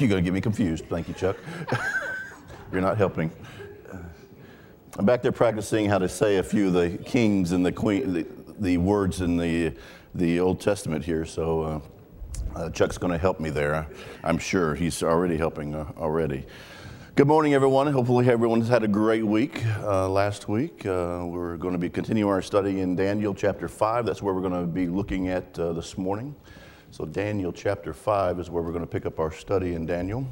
You're going to get me confused. Thank you, Chuck. You're not helping. I'm back there practicing how to say a few of the kings and the queen, the words in the Old Testament here. So Chuck's going to help me there. I'm sure he's already helping already. Good morning, everyone. Hopefully everyone's had a great week last week. We're going to be continuing our study in Daniel chapter 5. That's where we're going to be looking at this morning. So Daniel chapter 5 is where we're going to pick up our study in Daniel.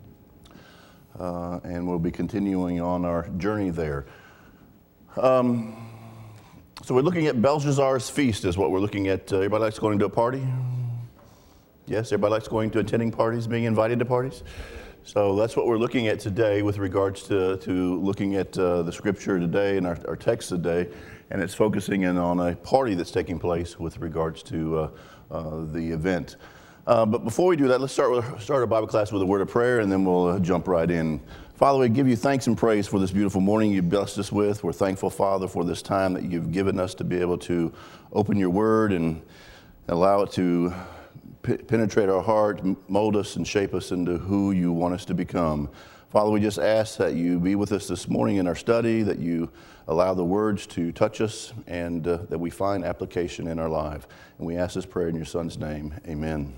And we'll be continuing on our journey there. So we're looking at Belshazzar's feast is what we're looking at. Everybody likes going to a party? Yes, everybody likes going to attending parties, being invited to parties? So that's what we're looking at today with regards to looking at the scripture today and our text today. And it's focusing in on a party that's taking place with regards to the event. But before we do that, let's start our Bible class with a word of prayer, and then we'll jump right in. Father, we give you thanks and praise for this beautiful morning you've blessed us with. We're thankful, Father, for this time that you've given us to be able to open your word and allow it to penetrate our heart, mold us and shape us into who you want us to become. Father, we just ask that you be with us this morning in our study, that you allow the words to touch us, and that we find application in our life. And we ask this prayer in your Son's name. Amen.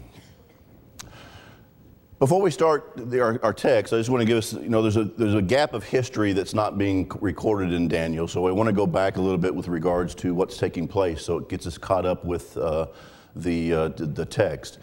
Before we start our text, I just want to give us, there's a gap of history that's not being recorded in Daniel. So I want to go back a little bit with regards to what's taking place, so it gets us caught up with the text.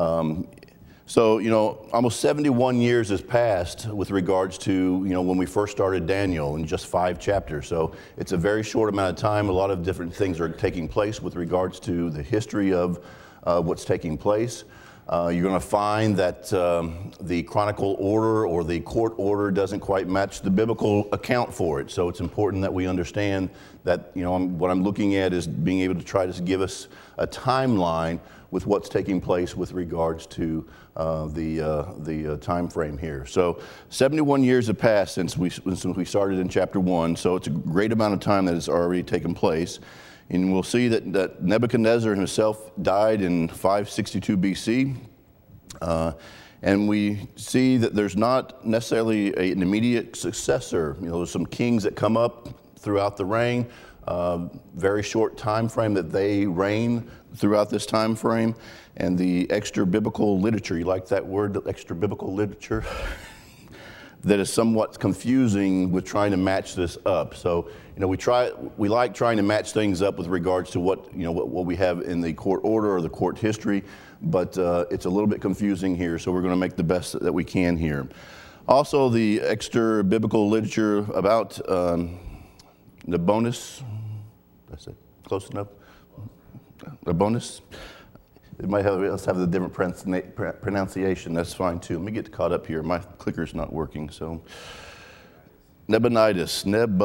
So, almost 71 years has passed with regards to, when we first started Daniel in just 5 chapters. So it's a very short amount of time. A lot of different things are taking place with regards to the history of what's taking place. You're going to find that the chronicle order or the court order doesn't quite match the biblical account for it. So it's important that we understand that, what I'm looking at is being able to try to give us a timeline with what's taking place with regards to the time frame here. So 71 years have passed since we started in chapter 1. So it's a great amount of time that has already taken place. And we'll see that Nebuchadnezzar himself died in 562 BC. And we see that there's not necessarily an immediate successor. There's some kings that come up throughout the reign, very short time frame that they reign throughout this time frame. And the extra-biblical literature, you like that word, the extra-biblical literature? That is somewhat confusing with trying to match this up. So, we like trying to match things up with regards to what we have in the court order or the court history, but it's a little bit confusing here, so we're going to make the best that we can here. Also, the extra biblical literature about Nabonidus, that's it, close enough? Nabonidus. It might have a different pronunciation. That's fine too. Let me get caught up here. My clicker's not working. So, Nabonidus.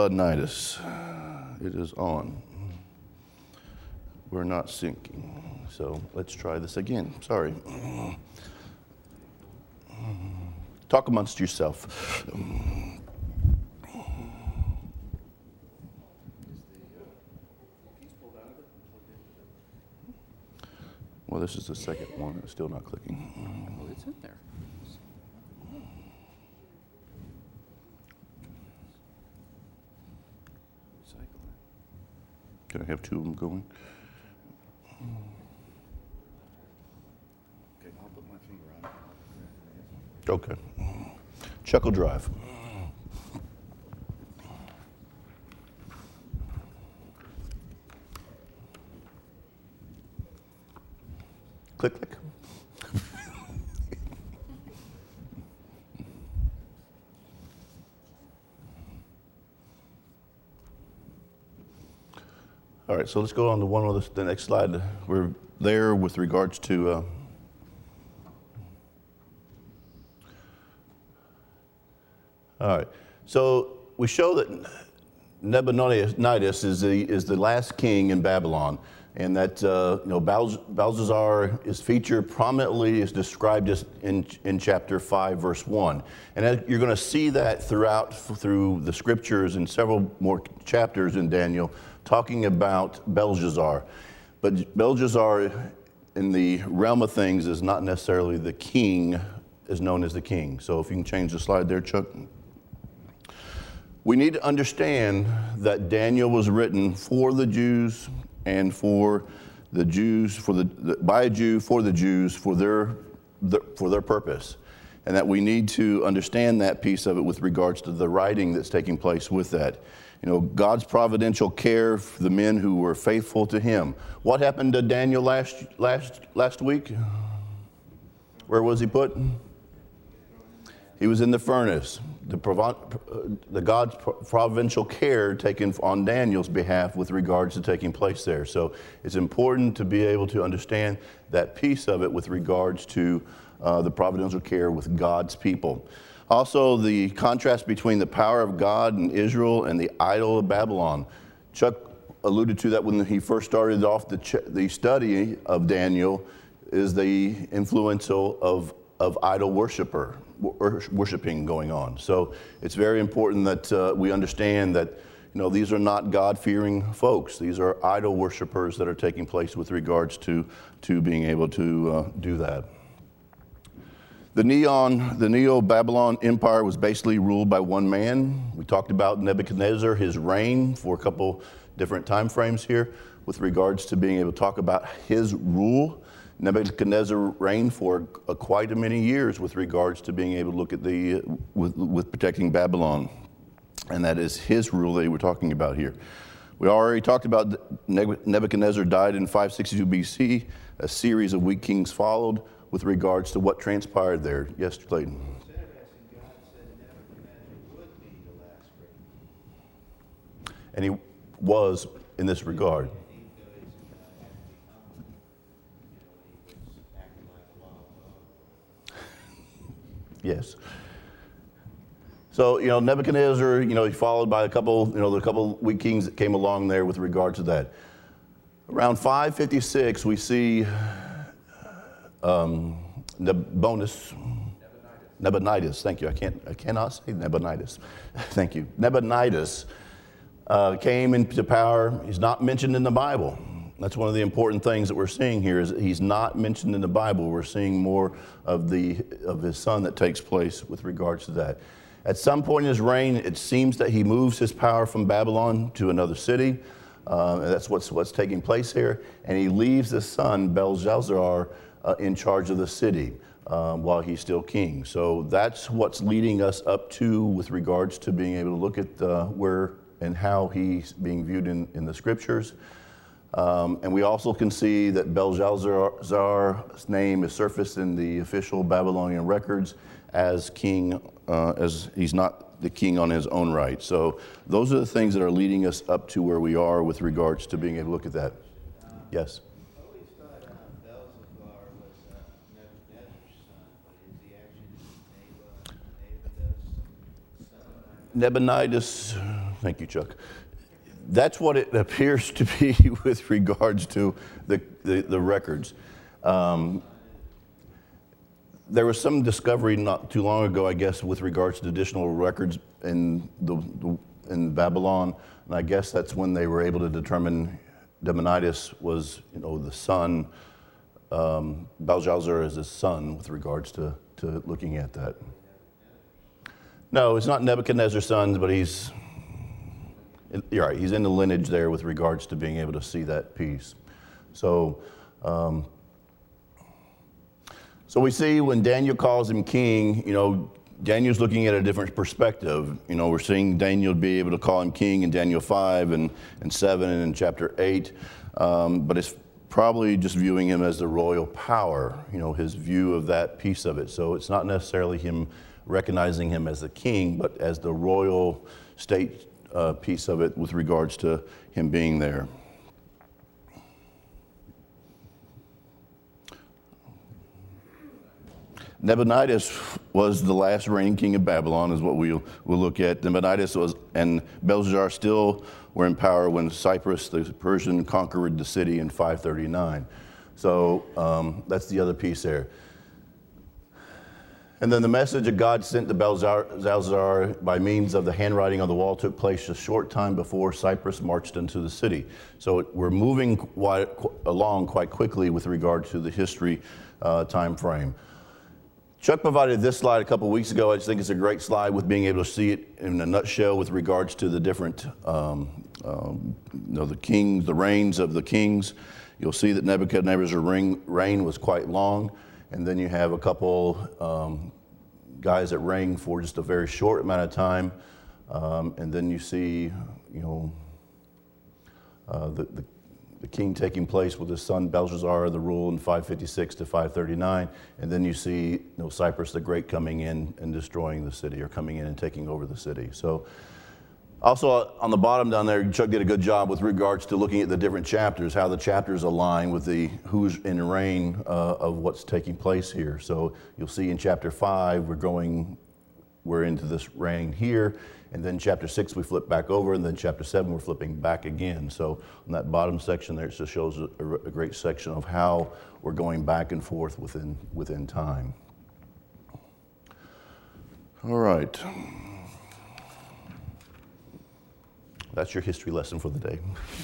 It is on. We're not syncing. So let's try this again. Sorry. Talk amongst yourself. Well, this is the second one. It's still not clicking. Oh, it's in there. Can I have 2 of them going? Okay, I'll put my finger on it. Okay. Chuckle Drive. Click, click. All right, so let's go on to one of the next slide. We're there with regards to all right, so we show that Nabonidus is the last king in Babylon. And that Belshazzar is featured prominently, is described just in chapter 5, verse 1. And you're going to see that through the scriptures and several more chapters in Daniel talking about Belshazzar. But Belshazzar, in the realm of things, is not necessarily the king is known as the king. So if you can change the slide there, Chuck. We need to understand that Daniel was written for the Jews and for the Jews, by a Jew, for the Jews, for their purpose. And that we need to understand that piece of it with regards to the writing that's taking place with that. You know, God's providential care for the men who were faithful to him. What happened to Daniel last week? Where was he put? He was in the furnace. The God's providential care taken on Daniel's behalf with regards to taking place there. So it's important to be able to understand that piece of it with regards to the providential care with God's people. Also, the contrast between the power of God in Israel and the idol of Babylon. Chuck alluded to that when he first started off the study of Daniel, is the influence of idol worshiping going on. So it's very important that we understand that, you know, these are not God-fearing folks. These are idol worshipers that are taking place with regards to being able to do that. The Neo-Babylon Empire was basically ruled by one man. We talked about Nebuchadnezzar, his reign, for a couple different time frames here with regards to being able to talk about his rule. Nebuchadnezzar reigned for quite a many years with regards to being able to look at with protecting Babylon. And that is his rule that we're talking about here. We already talked about Nebuchadnezzar died in 562 BC. A series of weak kings followed with regards to what transpired there. Yes, Clayton. It's interesting, God said Nebuchadnezzar would be the last great. And he was in this regard. Yes. So, you know, Nebuchadnezzar, you know, he followed by the couple weak kings that came along there with regard to that. Around 556, we see Nabonidus. Thank you. I cannot say Nabonidus. Thank you. Nabonidus came into power. He's not mentioned in the Bible. That's one of the important things that we're seeing here is that he's not mentioned in the Bible. We're seeing more of his son that takes place with regards to that. At some point in his reign, it seems that he moves his power from Babylon to another city. That's what's taking place here. And he leaves his son, Belshazzar, in charge of the city while he's still king. So that's what's leading us up to with regards to being able to look at where and how he's being viewed in the scriptures. And we also can see that Belshazzar's name is surfaced in the official Babylonian records as king, as he's not the king on his own right. So those are the things that are leading us up to where we are with regards to being able to look at that. Yes? I always thought Belshazzar was Nebuchadnezzar's son, but is he actually Nabonidus, thank you, Chuck. That's what it appears to be with regards to the records. There was some discovery not too long ago, I guess, with regards to additional records in Babylon, and I guess that's when they were able to determine Nabonidus was, you know, the son. Belshazzar is his son with regards to looking at that. No, it's not Nebuchadnezzar's son, but you're right, he's in the lineage there with regards to being able to see that piece. So we see when Daniel calls him king, you know, Daniel's looking at a different perspective. You know, we're seeing Daniel be able to call him king in Daniel 5 and 7 and in chapter 8. But it's probably just viewing him as the royal power, you know, his view of that piece of it. So it's not necessarily him recognizing him as the king, but as the royal state piece of it with regards to him being there. Nabonidus was the last reigning king of Babylon, is what we'll look at. Nabonidus and Belshazzar still were in power when Cyrus the Persian conquered the city in 539. So that's the other piece there. And then the message that God sent to Belshazzar by means of the handwriting on the wall took place a short time before Cyrus marched into the city. So we're moving along quite quickly with regard to the history time frame. Chuck provided this slide a couple weeks ago. I just think it's a great slide with being able to see it in a nutshell with regards to the different, the kings, the reigns of the kings. You'll see that Nebuchadnezzar's reign was quite long, and then you have a couple guys that reign for just a very short amount of time, and then you see, the king taking place with his son Belshazzar, the rule in 556 to 539, and then you see Cyrus the Great coming in and destroying the city, or coming in and taking over the city. So also on the bottom down there, Chuck did a good job with regards to looking at the different chapters, how the chapters align with the who's in reign of what's taking place here. So you'll see in chapter 5, we're into this reign here, and then chapter 6 we flip back over, and then chapter 7 we're flipping back again. So on that bottom section there, it just shows a great section of how we're going back and forth within time. All right. That's your history lesson for the day.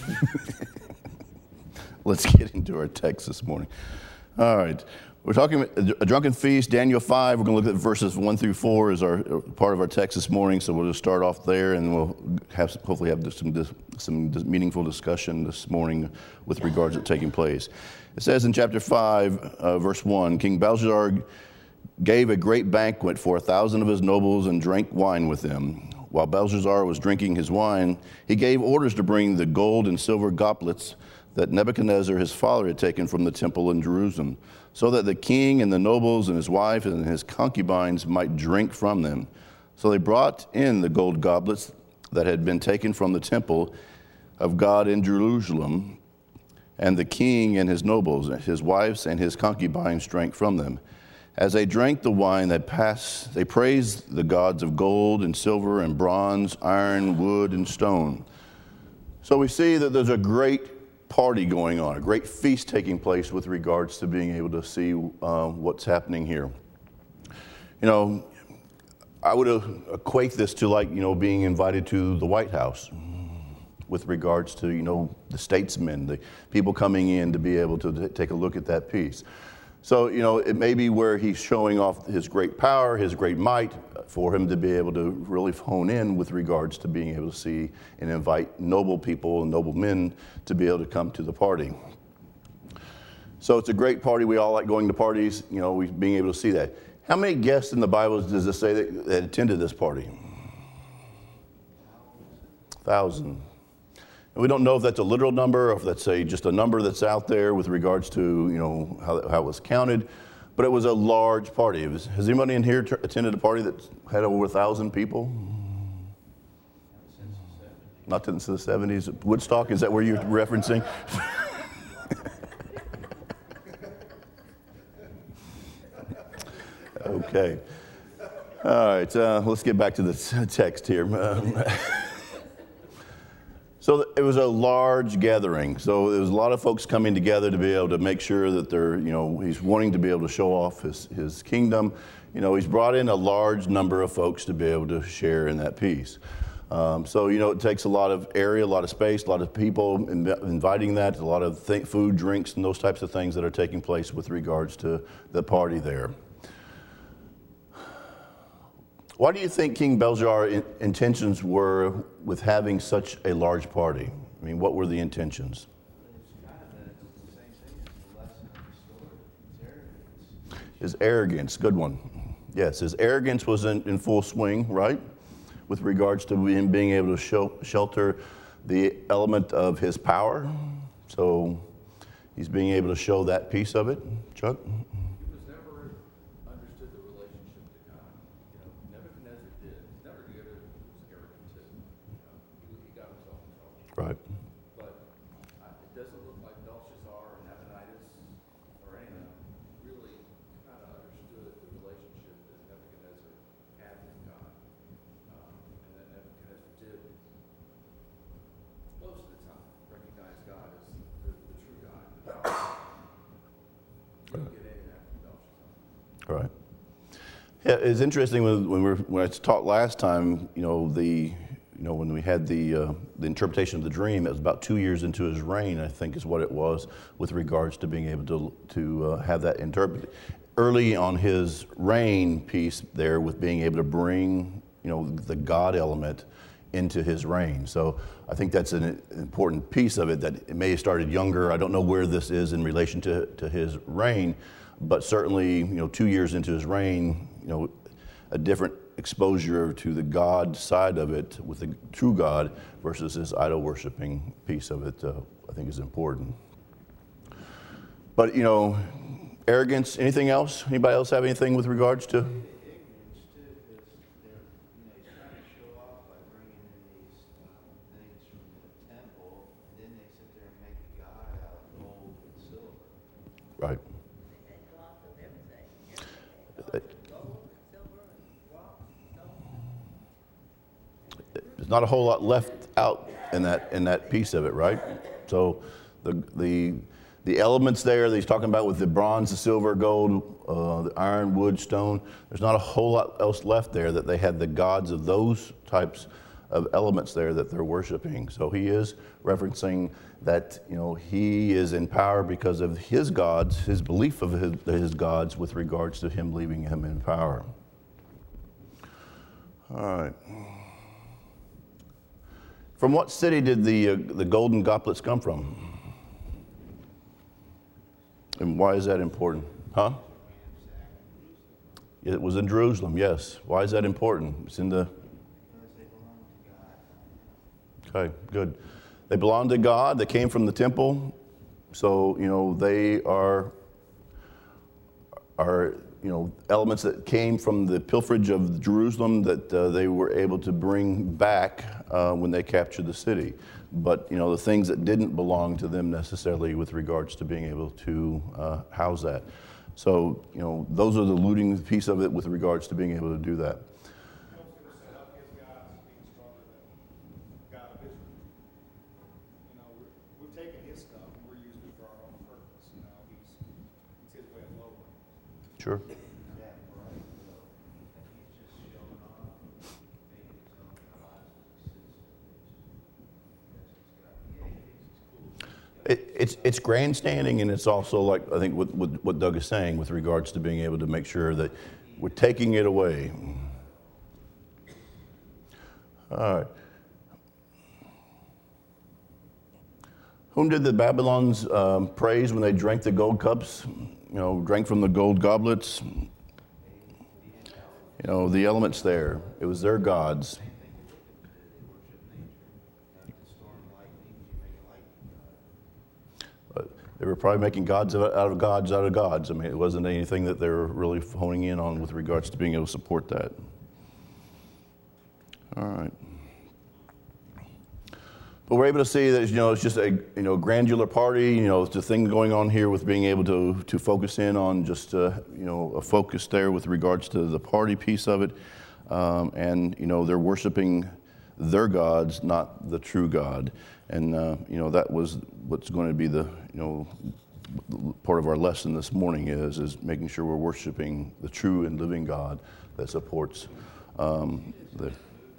Let's get into our text this morning. All right. We're talking about a drunken feast, Daniel 5. We're going to look at verses 1 through 4 as our part of our text this morning. So we'll just start off there, and we'll hopefully have some meaningful discussion this morning with regards to taking place. It says in chapter 5, verse 1, King Belshazzar gave a great banquet for 1,000 of his nobles and drank wine with them. While Belshazzar was drinking his wine, he gave orders to bring the gold and silver goblets that Nebuchadnezzar his father had taken from the temple in Jerusalem, so that the king and the nobles and his wife and his concubines might drink from them. So they brought in the gold goblets that had been taken from the temple of God in Jerusalem, and the king and his nobles, his wives and his concubines drank from them. As they drank the wine that passed, they praised the gods of gold and silver and bronze, iron, wood, and stone. So we see that there's a great party going on, a great feast taking place with regards to being able to see what's happening here. I would equate this to being invited to the White House with regards to, the statesmen, the people coming in to be able to take a look at that piece. So, it may be where he's showing off his great power, his great might, for him to be able to really hone in with regards to being able to see and invite noble people and noble men to be able to come to the party. So it's a great party. We all like going to parties, being able to see that. How many guests in the Bible does it say that attended this party? 1,000. We don't know if that's a literal number or if that's just a number that's out there with regards to, how it was counted. But it was a large party. Has anybody in here attended a party that had over 1,000 people? Not since the 70s. Woodstock, is that where you're referencing? Okay. All right, let's get back to the text here. So it was a large gathering. So there was a lot of folks coming together to be able to make sure that he's wanting to be able to show off his kingdom. He's brought in a large number of folks to be able to share in that piece. So it takes a lot of area, a lot of space, a lot of people inviting that, a lot of food, drinks, and those types of things that are taking place with regards to the party there. Why do you think King Belshazzar's intentions were with having such a large party? I mean, what were the intentions? It's kind of the same thing as the lesson of the story. It's arrogance. His arrogance, good one. Yes, his arrogance was in full swing, right? With regards to him being able to shelter the element of his power. So he's being able to show that piece of it. Chuck? Right. But it doesn't look like Belshazzar or Nabonidus or any of them really kind of understood the relationship that Nebuchadnezzar had with God. And that Nebuchadnezzar did, most of the time, recognize God as the true God. You don't get any of that from Belshazzar. Right. Yeah, it's interesting when I talked last time, when we had the interpretation of the dream, it was about 2 years into his reign, I think is what it was, with regards to being able to have that interpreted. early on his reign piece there with being able to bring, the God element into his reign. So I think that's an important piece of it, that it may have started younger. I don't know where this is in relation to his reign, but certainly, 2 years into his reign, a different exposure to the God side of it with the true God versus his idol worshiping piece of it, I think is important. But, arrogance, anything else? Anybody else have anything with regards to? Ignorance too, because they're, he's trying to show off by bringing in these things from the temple, and then they sit there and make a god out of gold and silver. Right. There's not a whole lot left out in that piece of it, right? So the elements there that he's talking about with the bronze, the silver, gold, the iron, wood, stone, there's not a whole lot else left there, that they had the gods of those types of elements there that they're worshiping. So he is referencing that, he is in power because of his gods, his belief of his gods with regards to him leaving him in power. All right. From what city did the golden goblets come from? And why is that important? Huh? It was in Jerusalem, yes. Why is that important? It's in the... Because they belong to God. Okay, good. They belong to God. They came from the temple. So, they are elements that came from the pilferage of Jerusalem that they were able to bring back when they captured the city. But, the things that didn't belong to them necessarily with regards to being able to house that. So, those are the looting piece of it with regards to being able to do that. We've taken his stuff and we're using it for our own purpose. It's his way of lowering. Sure. That right, though. And he's just showing off, making his own gods as he sits there. Because he's cool. It's grandstanding, and it's also like, I think, what Doug is saying with regards to being able to make sure that we're taking it away. All right. Whom did the Babylons praise when they drank the gold cups? Drank from the gold goblets? The elements there. It was their gods. They were probably making gods out of gods out of gods. I mean, it wasn't anything that they were really honing in on with regards to being able to support that. All right. But we're able to see that, it's just a, granular party, it's a thing going on here with being able to focus in on just, a focus there with regards to the party piece of it. And, they're worshiping their gods, not the true God. And, that was what's going to be the, part of our lesson this morning is making sure we're worshiping the true and living God that supports the...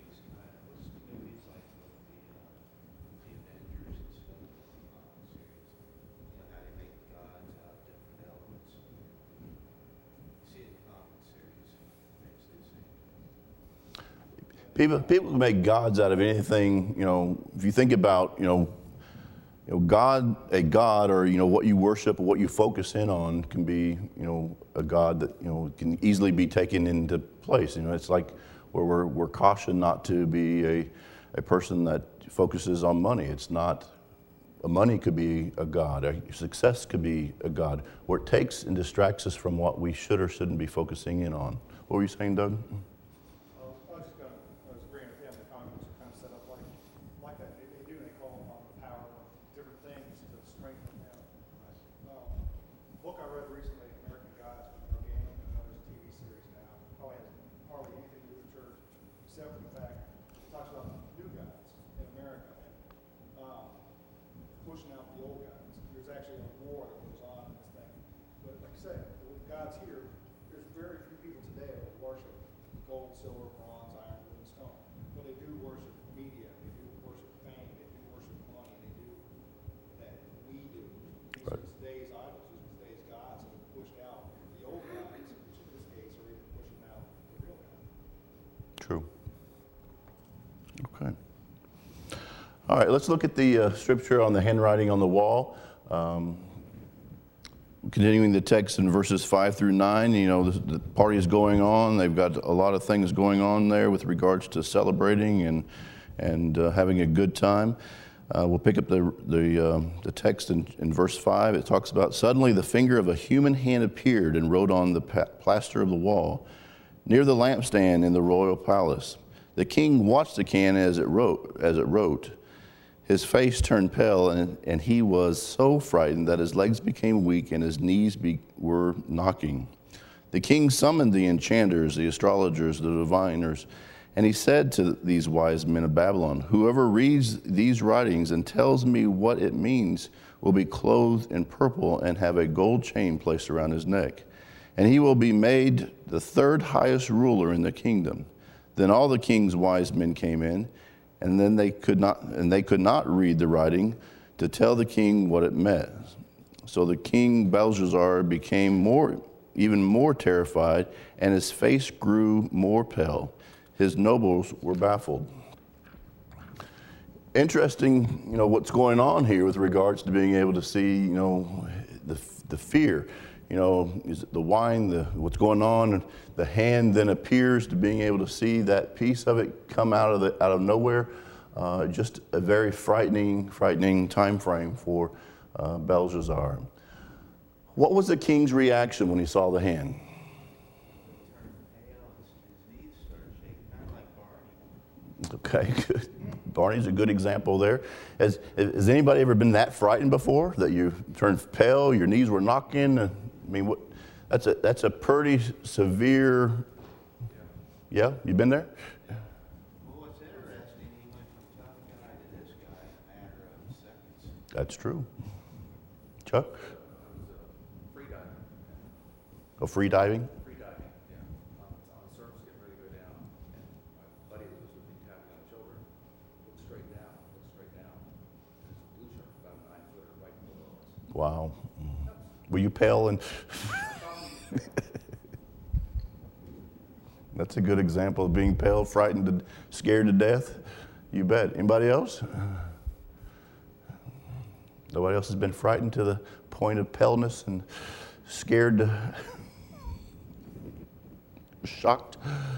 People make gods out of anything. If you think about, God, a god, or what you worship or what you focus in on can be, a god that can easily be taken into place. It's like where we're cautioned not to be a person that focuses on money. It's not. Money could be a god. Success could be a god. Where it takes and distracts us from what we should or shouldn't be focusing in on. What were you saying, Doug? Pushing out the old guys. There's actually a war that goes on in this thing. But like I said, with God's here, there's very few people today that worship gold, silver, bronze, iron, wood, and stone. But they do worship media, they do worship fame, they do worship money, they do that we do. These are today's idols, these are today's gods that have pushed out the old guys true. Okay. All right, let's look at the scripture on the handwriting on the wall. Continuing the text in verses 5 through 9, the party is going on. They've got a lot of things going on there with regards to celebrating and having a good time. We'll pick up the text in verse 5. It talks about, suddenly the finger of a human hand appeared and wrote on the plaster of the wall near the lampstand in the royal palace. The king watched the can as it wrote. His face turned pale, and he was so frightened that his legs became weak and his knees were knocking. The king summoned the enchanters, the astrologers, the diviners, and he said to these wise men of Babylon, whoever reads these writings and tells me what it means will be clothed in purple and have a gold chain placed around his neck. And he will be made the third highest ruler in the kingdom. Then all the king's wise men came in, and then they could not read the writing to tell the king what it meant. So the king Belshazzar became even more terrified, and his face grew more pale. His nobles were baffled. Interesting, what's going on here with regards to being able to see, the fear. Is it the wine, what's going on? The hand then appears to being able to see that piece of it come out of nowhere. Just a very frightening time frame for Belshazzar. What was the king's reaction when he saw the hand? Okay, good. Barney's a good example there. Has anybody ever been that frightened before, that you turned pale, your knees were knocking? I mean, that's a pretty severe. Yeah, you been there? Well, what's interesting, he went from tough guy to this guy in a matter of seconds. That's true. Chuck? Free diving. Oh, free diving? Free diving, yeah. On the surface, getting ready to go down. And my buddy was with me tapping on the shoulder. Looked straight down. There's a blue shark about a 9-footer right below us. Wow. Were you pale and... That's a good example of being pale, frightened, and scared to death. You bet. Anybody else? Nobody else has been frightened to the point of paleness and scared to... shocked?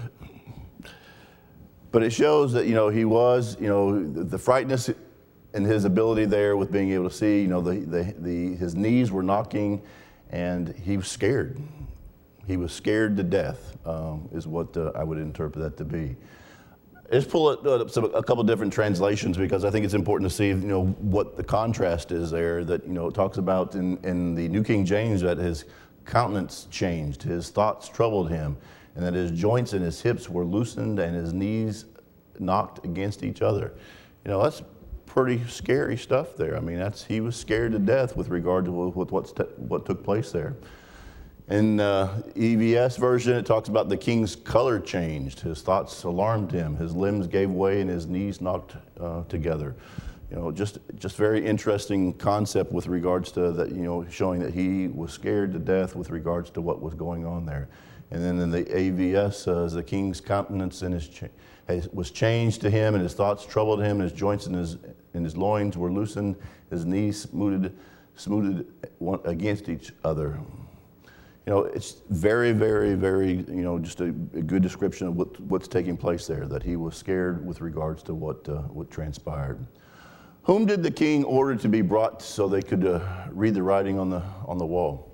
But it shows that, he was, the frightenness and his ability there with being able to see, his knees were knocking and he was scared. He was scared to death, is what I would interpret that to be. Let's pull up a couple different translations because I think it's important to see, what the contrast is there. That, it talks about in the New King James that his countenance changed, his thoughts troubled him, and that his joints and his hips were loosened and his knees knocked against each other. That's pretty scary stuff there. I mean, he was scared to death with regard to what took place there. In EVS version, it talks about the king's color changed. His thoughts alarmed him. His limbs gave way and his knees knocked together. Just very interesting concept with regards to that, showing that he was scared to death with regards to what was going on there. And then in the AVS says the king's countenance was changed to him, and his thoughts troubled him, and his joints and his loins were loosened, his knees smoothed against each other. It's very, very, very, just a good description of what's taking place there, that he was scared with regards to what transpired. Whom did the king order to be brought so they could read the writing on the wall?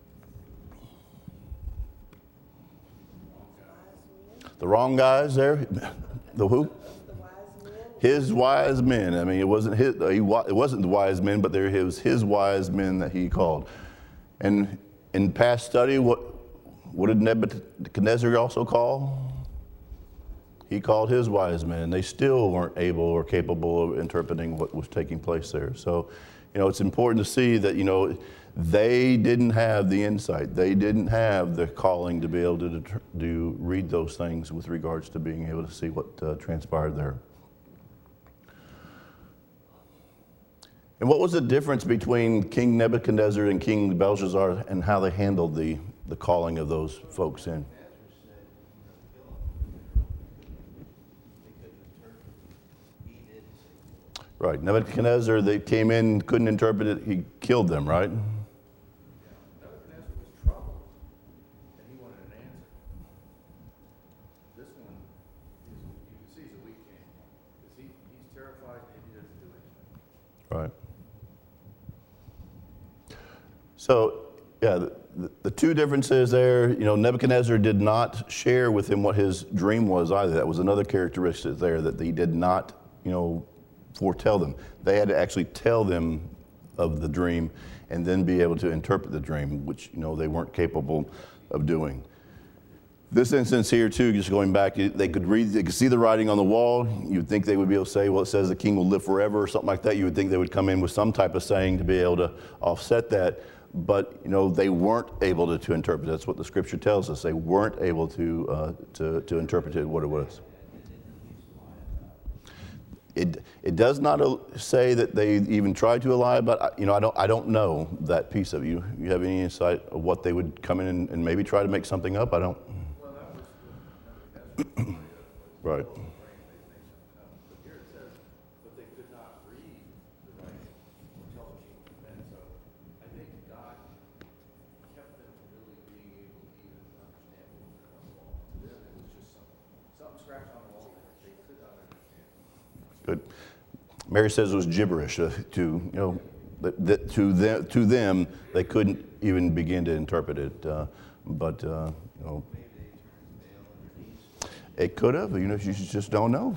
The wrong guys there? The who? His wise men. I mean, it wasn't it wasn't the wise men, but it was his wise men that he called. And in past study, what did Nebuchadnezzar also call? He called his wise men, and they still weren't able or capable of interpreting what was taking place there. So, it's important to see that, they didn't have the insight. They didn't have the calling to be able to read those things with regards to being able to see what transpired there. And what was the difference between King Nebuchadnezzar and King Belshazzar and how they handled the calling of those folks in? Right. Nebuchadnezzar, they came in, couldn't interpret it, he killed them, right? Nebuchadnezzar was troubled, and he wanted an answer. This one, you can see he's a weak king, because he's terrified and he doesn't do anything. Right. So, yeah, the two differences there, Nebuchadnezzar did not share with him what his dream was either. That was another characteristic there, that he did not, foretell them. They had to actually tell them of the dream and then be able to interpret the dream, which, they weren't capable of doing. This instance here, too, just going back, they could see the writing on the wall. You'd think they would be able to say, well, it says the king will live forever or something like that. You would think they would come in with some type of saying to be able to offset that. But, they weren't able to interpret. That's what the scripture tells us. They weren't able to interpret it what it was. It does not say that they even tried to lie, but I don't know that piece of you. You have any insight of what they would come in and maybe try to make something up? I don't. Well, that was Right. But here it says, but they could not read the writing or tell the king what it meant. So I think God kept them from really being able to even understand what was written on the wall. To them, it was just something scratched on the wall that they could not understand. Good. Mary says it was gibberish to them they couldn't even begin to interpret it. But it could have. You just don't know.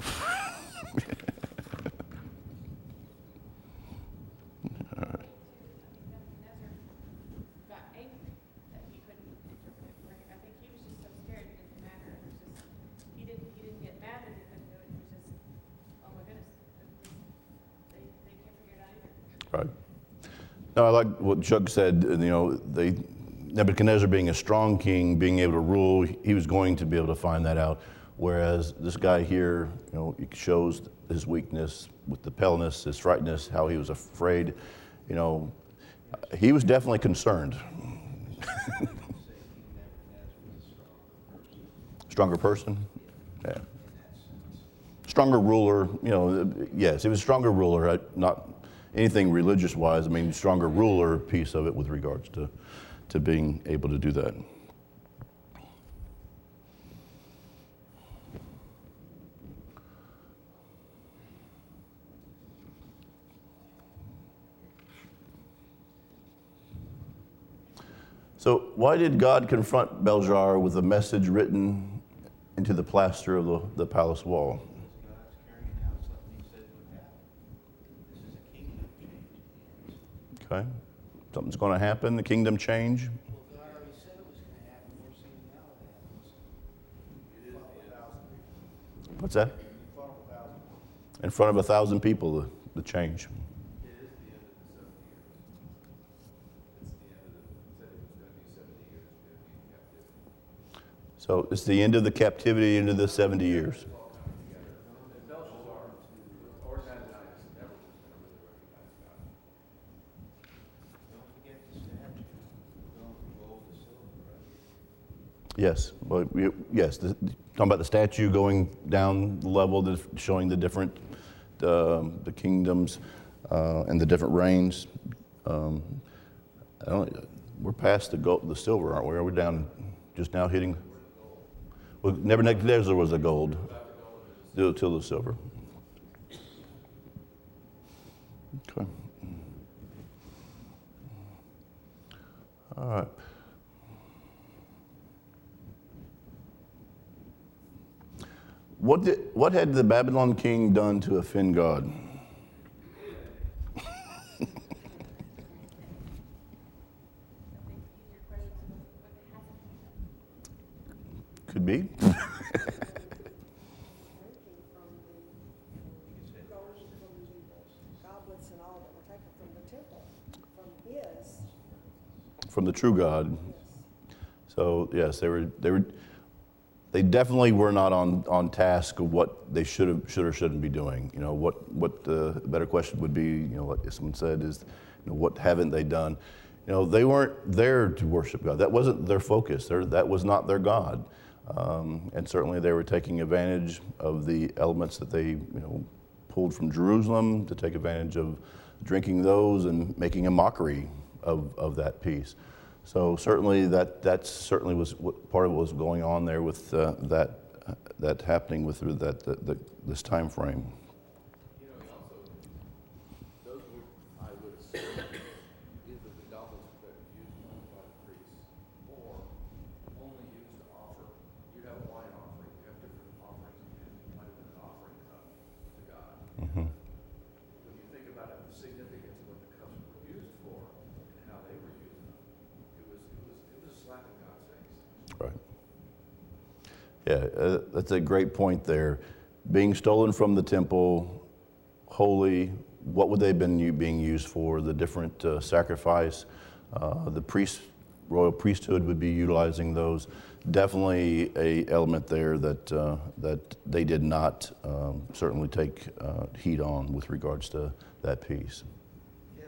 Right. No, I like what Chuck said. Nebuchadnezzar being a strong king, being able to rule, he was going to be able to find that out. Whereas this guy here, it shows his weakness with the paleness, his frightness, how he was afraid. He was definitely concerned. Stronger person? Yeah. Stronger ruler, yes, he was a stronger ruler, not anything religious-wise. I mean, stronger ruler piece of it with regards to being able to do that. So why did God confront Belshazzar with a message written into the plaster of the palace wall? God's carrying out something he said would happen. This is a kingdom change. Okay. Something's going to happen, the kingdom change. Well, God already said it was going to happen. We're seeing now it happens. What's that? In front of 1,000 people, the change. It is the end of the 70 years. It's the end of the, said it was going to be 70 years. We're going to be in captivity. So it's the end of the captivity into the 70 years. And Belshazzar, or Nabonidus, never was going to really recognize God. Don't forget the statue. Going from gold to silver, right? Yes. Well, yes. Talking about the statue going down the level, showing the different the kingdoms and the different reigns. We're past the gold, the silver, aren't we? Are we down just now hitting? Well, Nebuchadnezzar was the gold, till the silver. Okay. All right. What had the Babylon king done to offend God? Could be. Goblets and all that were taken from the temple, from his. From the true God. So yes, they definitely were not on task of what they should or shouldn't be doing. What the better question would be, like someone said, is, what haven't they done? They weren't there to worship God. That wasn't their focus. That was not their God. And certainly they were taking advantage of the elements that they, pulled from Jerusalem to take advantage of drinking those and making a mockery of that peace. So certainly that certainly was part of what was going on there with that happening with this time frame. You know, he also, those would, I would assume, either the goblets that are used by the priests or only used to offer. You have a wine offering, you have different offerings, and it might have been an offering cup to God. Mm-hmm. When you think about it, the significance of what the cups were used for and how they were using them, it was slapping God's face. Right. Yeah, that's a great point there. Being stolen from the temple, holy, what would they have been being used for? The different sacrifice, the royal priesthood would be utilizing those. Definitely a element there that they did not certainly take heed on with regards to that piece. Kevin,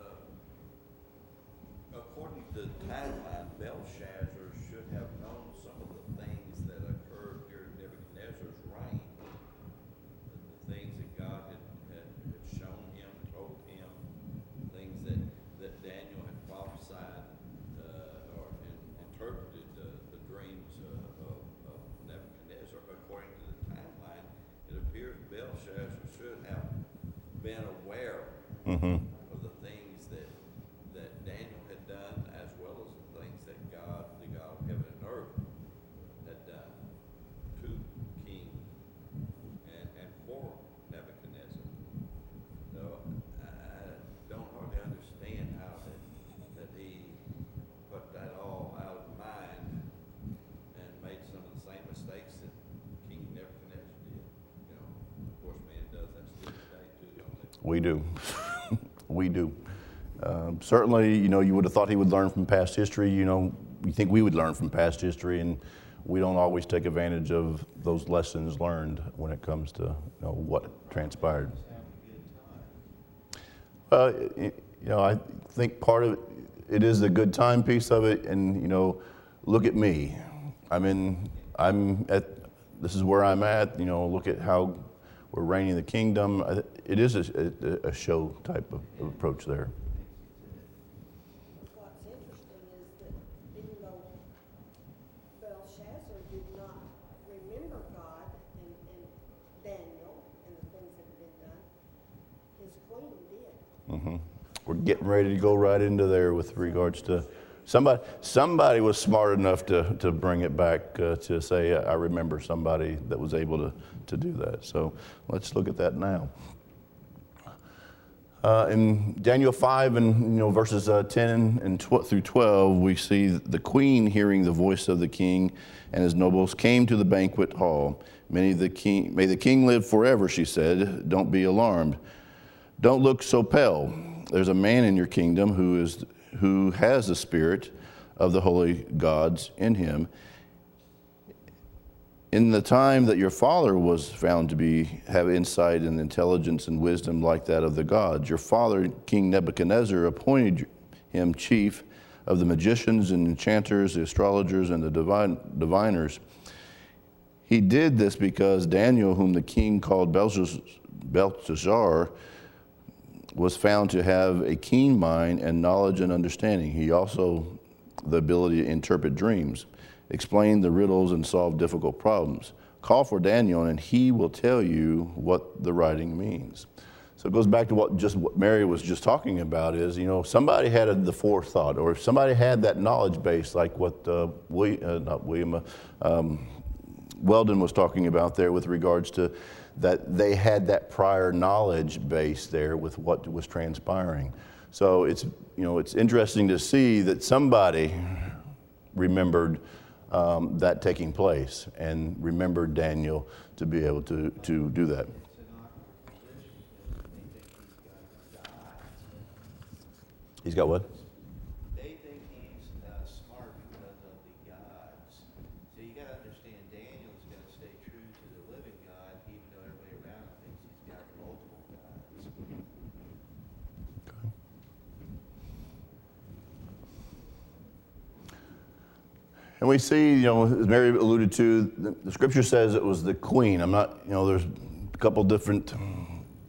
according to the timeline, Belshazzar should have known some of the things that occurred during Nebuchadnezzar's reign, the things that God had shown him, told him, things that Daniel had prophesied or interpreted the dreams of Nebuchadnezzar. According to the timeline, it appears Belshazzar should have been aware Mm-hmm. of the things that Daniel had done, as well as the things that God, the God of heaven and earth, had done to King and for Nebuchadnezzar. So I don't hardly understand how that he put that all out of mind and made some of the same mistakes that King Nebuchadnezzar did. You know, of course, man does that still today too, don't they? We do. We do. Certainly, you would have thought he would learn from past history. You think we would learn from past history, and we don't always take advantage of those lessons learned when it comes to what transpired. I think part of it is the good time piece of it, and look at me. This is where I'm at. Look at how we're reigning the kingdom. It is a show type of approach there. What's interesting is that even though Belshazzar did not remember God and Daniel and the things that had been done, his queen did. Mm-hmm. We're getting ready to go right into there with regards to somebody was smart enough to bring it back to say, I remember somebody that was able to do that. So let's look at that now. In Daniel 5 and verses 10 and through 12, we see the queen hearing the voice of the king and his nobles came to the banquet hall. May the king live forever, she said. Don't be alarmed. Don't look so pale. There's a man in your kingdom who has the spirit of the holy gods in him. In the time that your father was found to have insight and intelligence and wisdom like that of the gods, your father, King Nebuchadnezzar, appointed him chief of the magicians and enchanters, the astrologers, and the diviners. He did this because Daniel, whom the king called Belteshazzar, was found to have a keen mind and knowledge and understanding. He also the ability to interpret dreams, explain the riddles, and solve difficult problems. Call for Daniel, and he will tell you what the writing means. So it goes back to what Mary was just talking about is, somebody had the forethought, or if somebody had that knowledge base, like what Weldon was talking about there with regards to that they had that prior knowledge base there with what was transpiring. So it's interesting to see that somebody remembered that taking place and remembered Daniel to be able to do that. It's an awkward position because they think he's got gods. He's got what? They think he's smart because of the gods. So you got to understand, Daniel's going to stay true to the living God, even though everybody around him thinks he's got multiple gods. And we see, as Mary alluded to, the scripture says it was the queen. I'm not, there's a couple different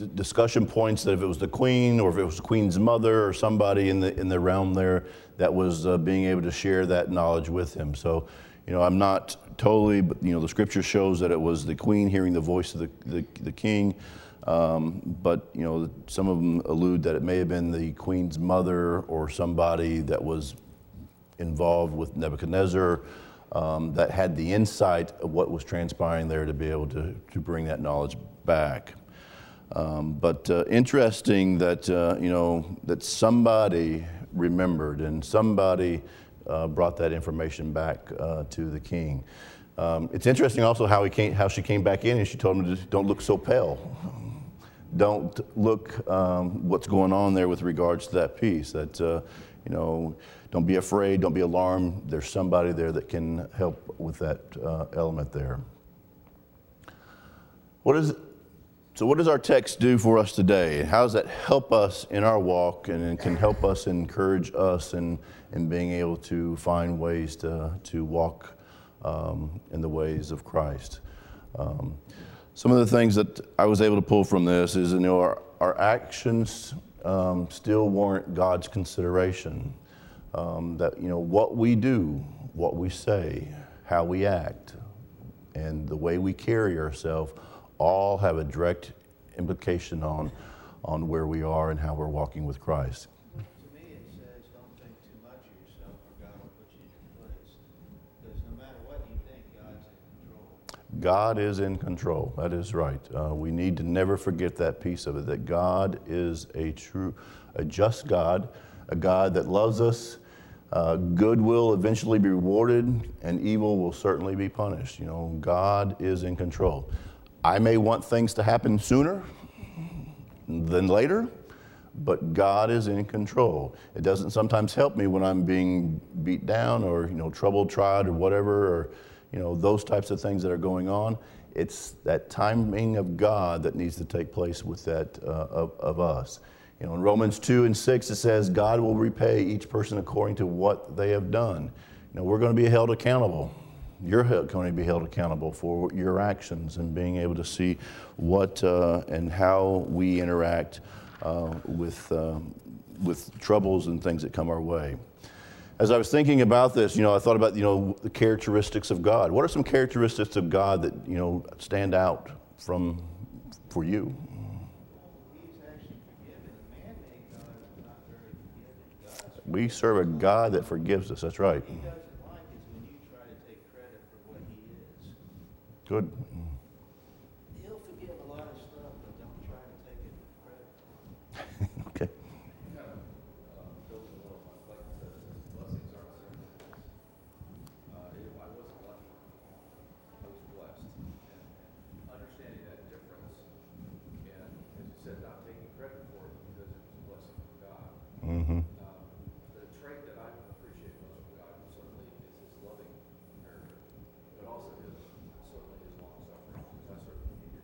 discussion points that if it was the queen or if it was the queen's mother or somebody in the realm there that was being able to share that knowledge with him. So, I'm not totally, but the scripture shows that it was the queen hearing the voice of the king. But some of them allude that it may have been the queen's mother or somebody that was involved with Nebuchadnezzar that had the insight of what was transpiring there to be able to bring that knowledge back. But interesting that that somebody remembered and somebody brought that information back to the king. It's interesting also how she came back in and she told him, "Don't look so pale. Don't look what's going on there with regards to that piece. That don't be afraid, don't be alarmed. There's somebody there that can help with that element there." So what does our text do for us today? How does that help us in our walk and can help us encourage us in being able to find ways to walk in the ways of Christ? Some of the things that I was able to pull from this is, our actions still warrant God's consideration. That, what we do, what we say, how we act, and the way we carry ourselves all have a direct implication on where we are and how we're walking with Christ. To me, it says, don't think too much of yourself, or God will put you in your place. Because no matter what you think, God's in control. God is in control. That is right. We need to never forget that piece of it, that God is a just God, a God that loves us. Good will eventually be rewarded, and evil will certainly be punished. God is in control. I may want things to happen sooner than later, but God is in control. It doesn't sometimes help me when I'm being beat down or, troubled, tried, or whatever, or, those types of things that are going on. It's that timing of God that needs to take place with that of us. In Romans 2:6, it says, God will repay each person according to what they have done. We're going to be held accountable. You're going to be held accountable for your actions and being able to see what and how we interact with troubles and things that come our way. As I was thinking about this, I thought about, the characteristics of God. What are some characteristics of God that, stand out for you? He's actually forgiven. The man-made God is not very forgiving. God's We serve a God that forgives us. That's right. He doesn't like is when you try to take credit for what he is. Good. He'll forgive a lot of stuff, but don't try to take it for credit. Okay. Kind of building a little on what Clayton says, blessings aren't certain. I wasn't lucky. I was blessed. And understanding that difference, and as you said, not taking credit for it because it was a blessing from God. Mm-hmm. The trait that I appreciate most of God certainly is his loving character, but also certainly his long-suffering, because I certainly needed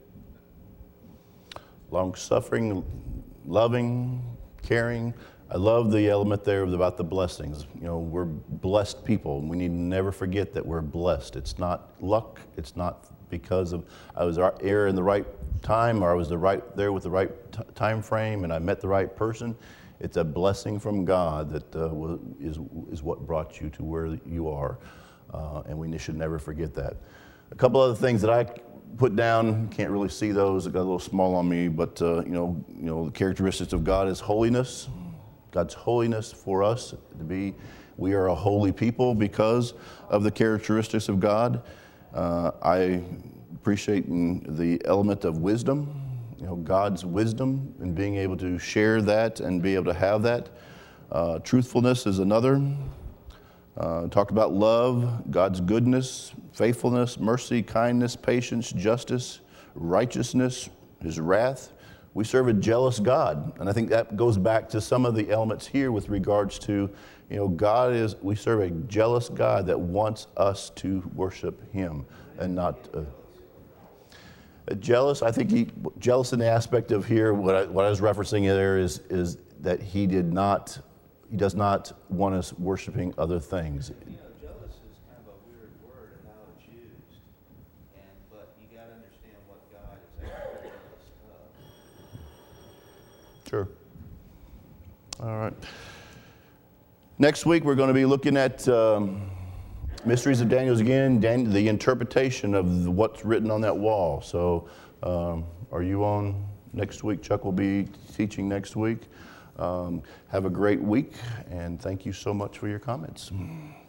it. Long-suffering, loving, caring. I love the element there about the blessings. We're blessed people. We need to never forget that we're blessed. It's not luck. It's not because of I was there in the right time, or I was there with the right time frame, and I met the right person. It's a blessing from God that is what brought you to where you are, and we should never forget that. A couple other things that I put down, can't really see those. It got a little small on me, but the characteristics of God is holiness. God's holiness for us to be. We are a holy people because of the characteristics of God. I appreciate the element of wisdom. God's wisdom and being able to share that and be able to have that. Truthfulness is another. Talked about love, God's goodness, faithfulness, mercy, kindness, patience, justice, righteousness, his wrath. We serve a jealous God. And I think that goes back to some of the elements here with regards to, we serve a jealous God that wants us to worship him and not... jealous, I think jealous in the aspect of here, what I was referencing there is that he does not want us worshiping other things. Jealous is kind of a weird word and how it's used, but you got to understand what God is actually jealous of. Sure. All right. Next week, we're going to be looking at Mysteries of Daniel again, the interpretation of what's written on that wall. So are you on next week? Chuck will be teaching next week. Have a great week, and thank you so much for your comments.